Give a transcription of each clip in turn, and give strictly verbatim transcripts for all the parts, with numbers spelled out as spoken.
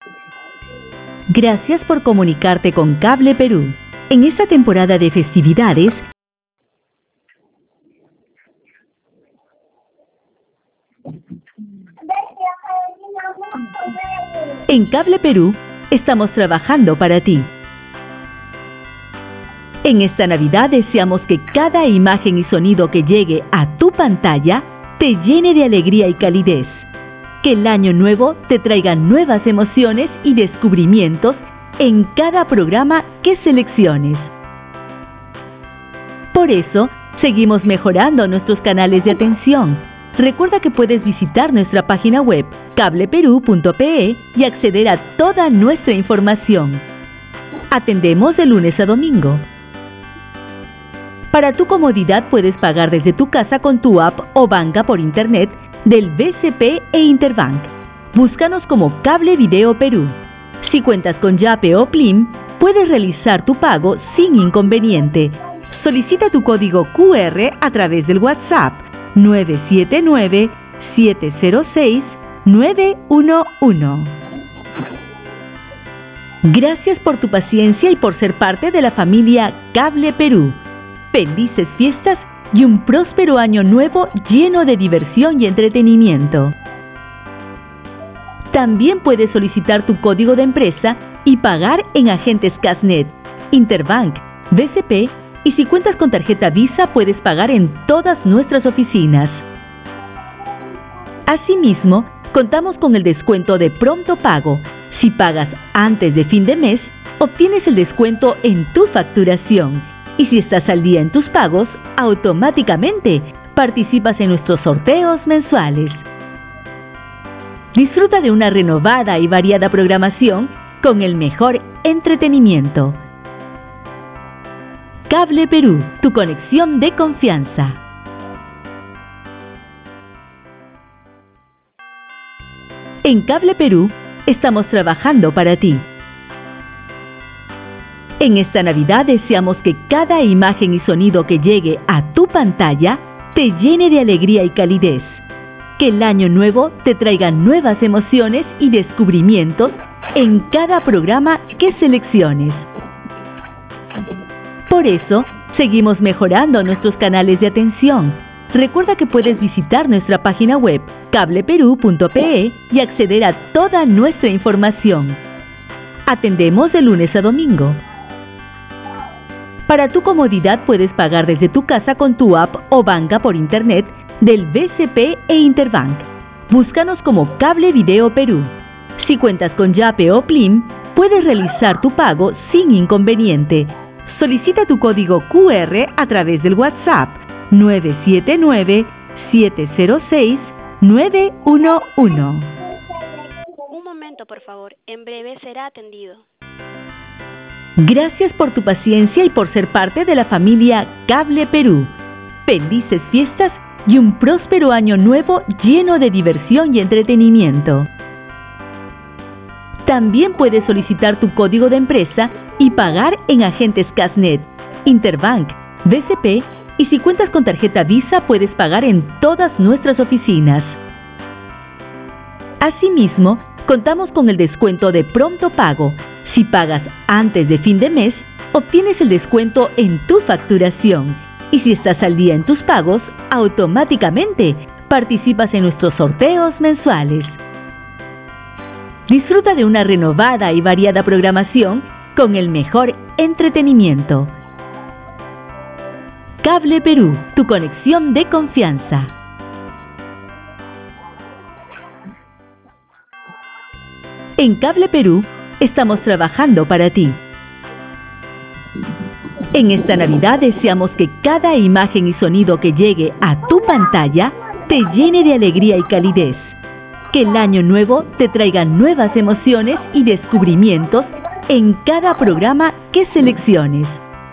Gracias por comunicarte con Cable Perú. En esta temporada de festividades, en Cable Perú estamos trabajando para ti. En esta Navidad deseamos que cada imagen y sonido que llegue a tu pantalla te llene de alegría y calidez. Que el año nuevo te traiga nuevas emociones y descubrimientos en cada programa que selecciones. Por eso, seguimos mejorando nuestros canales de atención. Recuerda que puedes visitar nuestra página web cable perú punto pe y acceder a toda nuestra información. Atendemos de lunes a domingo. Para tu comodidad puedes pagar desde tu casa con tu app o banca por internet del B C P e Interbank. Búscanos como Cable Video Perú. Si cuentas con Yape o Plim, puedes realizar tu pago sin inconveniente. Solicita tu código Q R a través del WhatsApp nueve siete nueve, siete cero seis, nueve uno uno. Gracias por tu paciencia y por ser parte de la familia Cable Perú. Felices fiestas y un próspero año nuevo lleno de diversión y entretenimiento. También puedes solicitar tu código de empresa y pagar en agentes Casnet, Interbank, B C P y si cuentas con tarjeta Visa puedes pagar en todas nuestras oficinas. Asimismo, contamos con el descuento de pronto pago. Si pagas antes de fin de mes, obtienes el descuento en tu facturación. Y si estás al día en tus pagos, automáticamente participas en nuestros sorteos mensuales. Disfruta de una renovada y variada programación con el mejor entretenimiento. Cable Perú, tu conexión de confianza. En Cable Perú estamos trabajando para ti. En esta Navidad deseamos que cada imagen y sonido que llegue a tu pantalla te llene de alegría y calidez. Que el año nuevo te traiga nuevas emociones y descubrimientos en cada programa que selecciones. Por eso, seguimos mejorando nuestros canales de atención. Recuerda que puedes visitar nuestra página web cable perú punto pe y acceder a toda nuestra información. Atendemos de lunes a domingo. Para tu comodidad puedes pagar desde tu casa con tu app o banca por internet del B C P e Interbank. Búscanos como Cable Video Perú. Si cuentas con Yape o Plim, puedes realizar tu pago sin inconveniente. Solicita tu código Q R a través del WhatsApp nueve siete nueve, siete cero seis, nueve uno uno. Un momento, por favor. En breve será atendido. Gracias por tu paciencia y por ser parte de la familia Cable Perú. Felices fiestas y un próspero año nuevo lleno de diversión y entretenimiento. También puedes solicitar tu código de empresa y pagar en agentes Casnet, Interbank, B C P y si cuentas con tarjeta Visa puedes pagar en todas nuestras oficinas. Asimismo, contamos con el descuento de pronto pago. Si pagas antes de fin de mes, obtienes el descuento en tu facturación. Y si estás al día en tus pagos, automáticamente participas en nuestros sorteos mensuales. Disfruta de una renovada y variada programación con el mejor entretenimiento. Cable Perú, tu conexión de confianza. En Cable Perú estamos trabajando para ti. En esta Navidad deseamos que cada imagen y sonido que llegue a tu pantalla te llene de alegría y calidez. Que el año nuevo te traiga nuevas emociones y descubrimientos en cada programa que selecciones.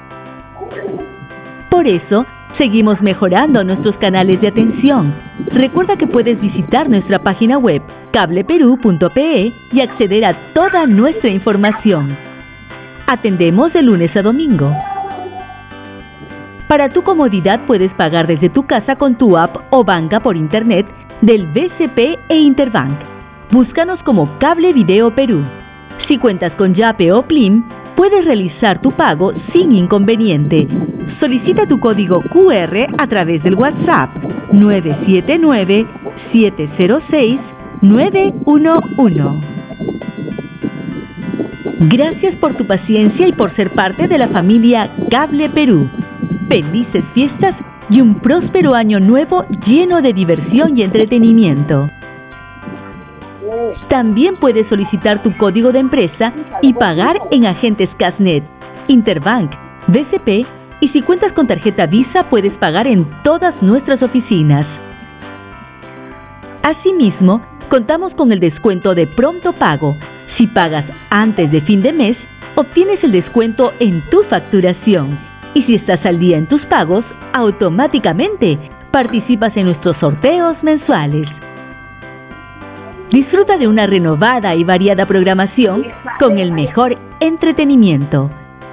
Por eso, seguimos mejorando nuestros canales de atención. Recuerda que puedes visitar nuestra página web cable perú punto pe y acceder a toda nuestra información. Atendemos de lunes a domingo. Para tu comodidad puedes pagar desde tu casa con tu app o banca por internet del B C P e Interbank. Búscanos como Cable Video Perú. Si cuentas con Yape o Plim, puedes realizar tu pago sin inconveniente. Solicita tu código Q R a través del WhatsApp nueve siete nueve, siete cero seis, nueve uno uno. Gracias por tu paciencia y por ser parte de la familia Cable Perú. Felices fiestas y un próspero año nuevo lleno de diversión y entretenimiento. También puedes solicitar tu código de empresa y pagar en agentes Casnet, Interbank, B C P, y si cuentas con tarjeta Visa puedes pagar en todas nuestras oficinas. Asimismo, contamos con el descuento de pronto pago. Si pagas antes de fin de mes, obtienes el descuento en tu facturación. Y si estás al día en tus pagos, automáticamente participas en nuestros sorteos mensuales. Disfruta de una renovada y variada programación con el mejor entretenimiento.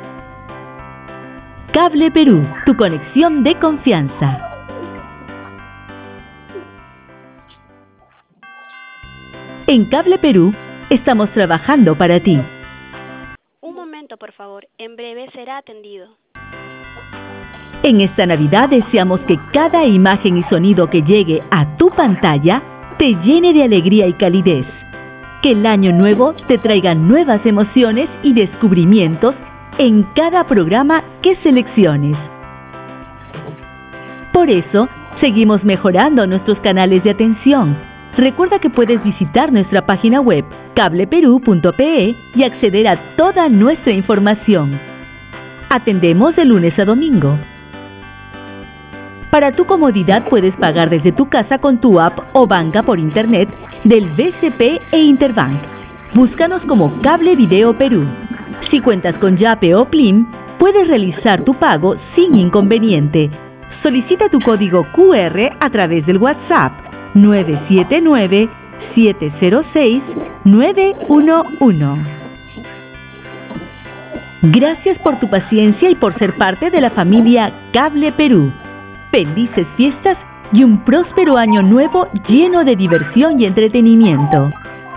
Cable Perú, tu conexión de confianza. En Cable Perú, estamos trabajando para ti. Un momento, por favor. En breve será atendido. En esta Navidad deseamos que cada imagen y sonido que llegue a tu pantalla te llene de alegría y calidez. Que el año nuevo te traiga nuevas emociones y descubrimientos en cada programa que selecciones. Por eso, seguimos mejorando nuestros canales de atención. Recuerda que puedes visitar nuestra página web cableperú punto pe y acceder a toda nuestra información. Atendemos de lunes a domingo. Para tu comodidad puedes pagar desde tu casa con tu app o banca por internet del B C P e Interbank. Búscanos como Cable Video Perú. Si cuentas con Yape o Plim, puedes realizar tu pago sin inconveniente. Solicita tu código Q R a través del WhatsApp nueve siete nueve, siete cero seis, nueve uno uno. Gracias por tu paciencia y por ser parte de la familia Cable Perú. Felices fiestas y un próspero año nuevo lleno de diversión y entretenimiento.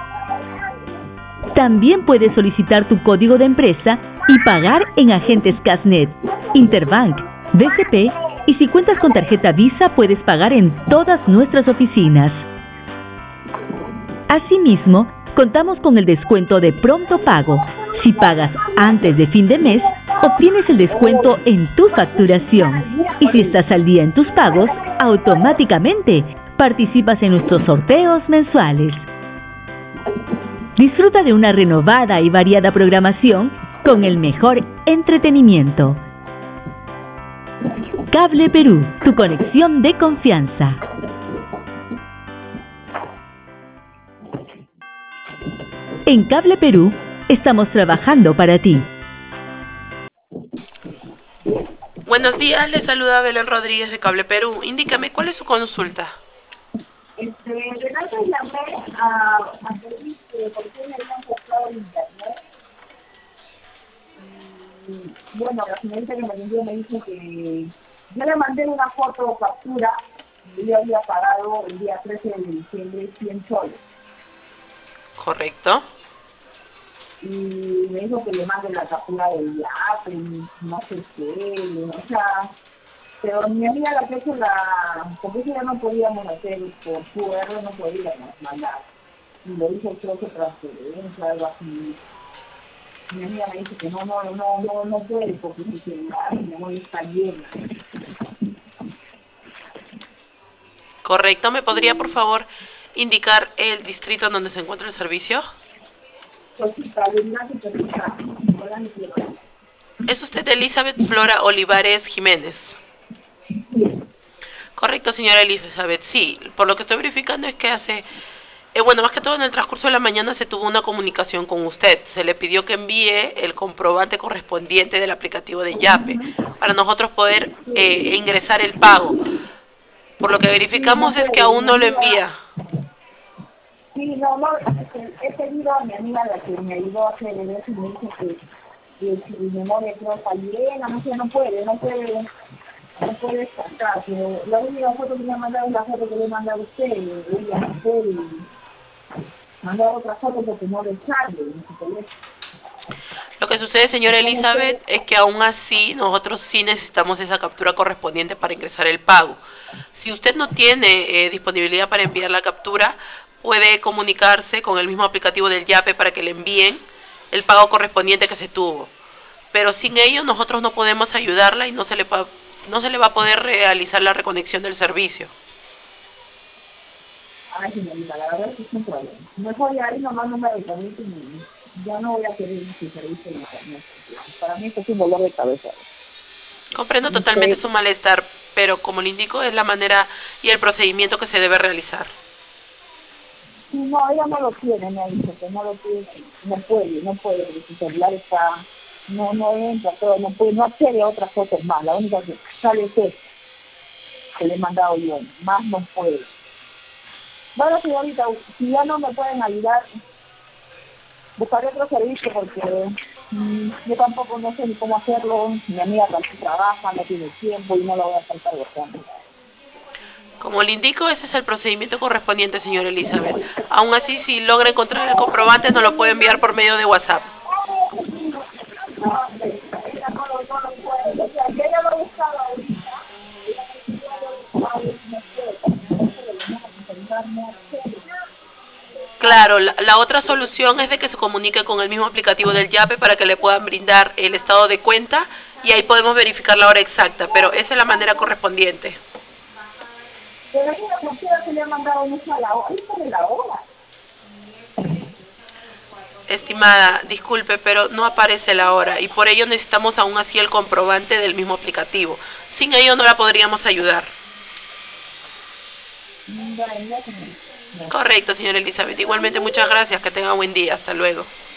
También puedes solicitar tu código de empresa y pagar en agentes Casnet, Interbank, B C P, y si cuentas con tarjeta Visa puedes pagar en todas nuestras oficinas. Asimismo, contamos con el descuento de pronto pago. Si pagas antes de fin de mes, obtienes el descuento en tu facturación. Y si estás al día en tus pagos, automáticamente participas en nuestros sorteos mensuales. Disfruta de una renovada y variada programación con el mejor entretenimiento. Cable Perú, tu conexión de confianza. En Cable Perú, estamos trabajando para ti. Buenos días, le saluda Belén Rodríguez de Cable Perú. Indícame, ¿cuál es su consulta? Este, Renato llamé a, a pedir que por qué me habían comprado el internet. Y, bueno, la señorita que me atendió me dijo que yo le mandé una foto o captura y yo había pagado el día trece de diciembre cien soles. Correcto. Y me dijo que le mande la captura del Yape, no sé qué, o sea, pero mi amiga la que ha hecho la, porque eso ya no podíamos hacer por Q R, no podíamos mandar, y lo hizo creo que transferencia, algo así. Mi amiga me dice que no, no, no, no, no puede porque su celular, mi amor, está llena. Correcto, ¿me podría por favor indicar el distrito en donde se encuentra el servicio? ¿Es usted Elizabeth Flora Olivares Jiménez? Correcto, señora Elizabeth, sí. Por lo que estoy verificando es que hace... Eh, bueno, más que todo en el transcurso de la mañana se tuvo una comunicación con usted. Se le pidió que envíe el comprobante correspondiente del aplicativo de Yape para nosotros poder eh, ingresar el pago. Por lo que verificamos es que aún no lo envía. Sí, no, no, he pedido a mi amiga la que me ayudó a hacer el eso y me dijo que, que si mi memoria creo está llena, no sé, no puede, no puede, no puede sacar, pero la única foto que me ha mandado es la foto que le he mandado a usted, ella no puede. mandar otra foto porque no le sale en su teléfono. Lo que sucede, señora Elizabeth, es que aún así nosotros sí necesitamos esa captura correspondiente para ingresar el pago. Si usted no tiene eh, disponibilidad para enviar la captura, puede comunicarse con el mismo aplicativo del YAPE para que le envíen el pago correspondiente que se tuvo. Pero sin ello nosotros no podemos ayudarla y no se le, pa no se le va a poder realizar la reconexión del servicio. Ay, señorita, la verdad es que es un problema. Mejor ya ahí nomás no me recomiendo y ya no voy a querer su servicio en internet. Para mí esto es un dolor de cabeza. Comprendo totalmente su malestar, pero como le indico, es la manera y el procedimiento que se debe realizar. No, ella no lo quiere, me ha dicho que no lo quiere, no puede, no puede, su celular está, no, no entra, todo, no puede, no accede a otras fotos más, la única que sale es esta, que le he mandado yo, más no puede. Bueno, señorita, si ya no me pueden ayudar, buscaré otro servicio porque mmm, yo tampoco no sé ni cómo hacerlo, mi amiga también trabaja, no tiene tiempo y no lo voy a estar trabajando. Como le indico, ese es el procedimiento correspondiente, señora Elizabeth. Aún así, si logra encontrar el comprobante, nos lo puede enviar por medio de WhatsApp. No, ella no lo, no lo puede, o sea, que ella lo ha buscado ahorita, Claro, la, la otra solución es de que se comunique con el mismo aplicativo del YAPE para que le puedan brindar el estado de cuenta y ahí podemos verificar la hora exacta, pero esa es la manera correspondiente. Pero aquí la factura se le ha mandado mucho a la hora, ahí pone la hora. Estimada, disculpe, pero no aparece la hora y por ello necesitamos aún así el comprobante del mismo aplicativo. Sin ello no la podríamos ayudar. Correcto, señora Elizabeth. Igualmente muchas gracias. Que tenga buen día. Hasta luego.